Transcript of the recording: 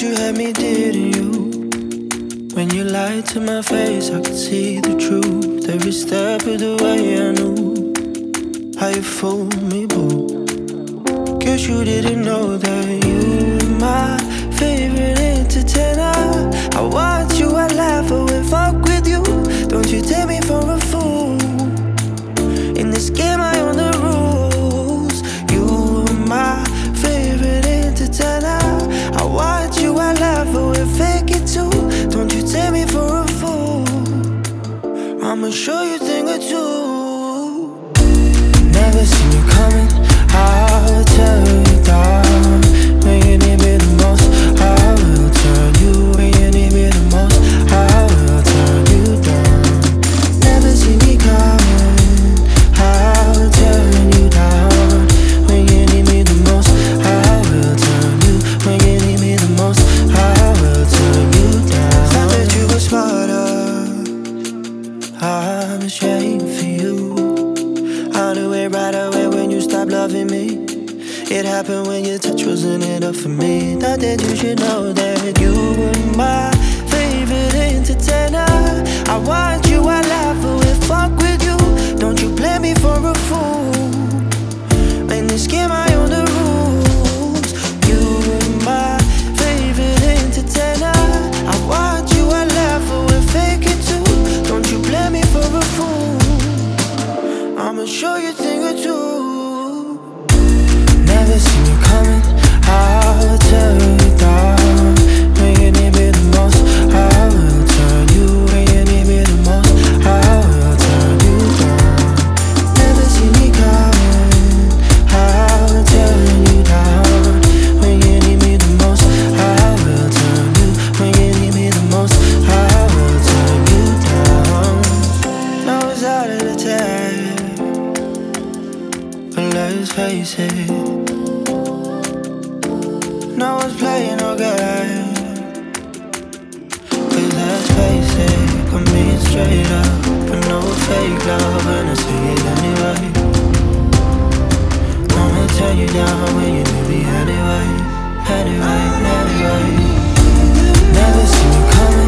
you had me, didn't you? When you lied to my face, I could see the truth. Every step of the way I knew how you fooled me, boo. Guess you didn't know that you were my favorite entertainer. I watch you, I laugh, I will fuck with you. Don't you take me for a fool. In this game I own the rules. You were my favorite entertainer. I watch you, I laugh, I will fake it too. Don't you take me for a fool. I'ma show you a thing or two. Never seen you coming, I will tear you down. When you need me the most, I will turn you. When you need me the most, I will turn you down. Never see me coming, I will tear you down. When you need me the most, I will turn you. When you need me the most, I will turn you down. Thought that you were smarter, I'm ashamed for you. I knew it right away when you stopped loving me. It happened when your touch wasn't enough for me. Thought that you should know that you were my favorite entertainer. I watch you, I laugh, I will fuck with you. Don't you play me for a fool. In this game I own the rules. You were my favorite entertainer. I watch you, I laugh, I will fake it too. Don't you play me for a fool. I'ma show you a thing or two. Never seen you coming, I will tear you down. When you need me the most, I will turn you. When you need me the most, I will turn you down. Never seen me coming, I will tear you down. When you need me the most, I will turn you. When you need me the most, I will turn you down. Now it's out of the tag, but let's face it, no one's playing no game. Cause let's face it, I'm being straight up, but no fake love, and I see it anyway. I'ma turn you down when you need me anyway. Anyway. Never seen you coming,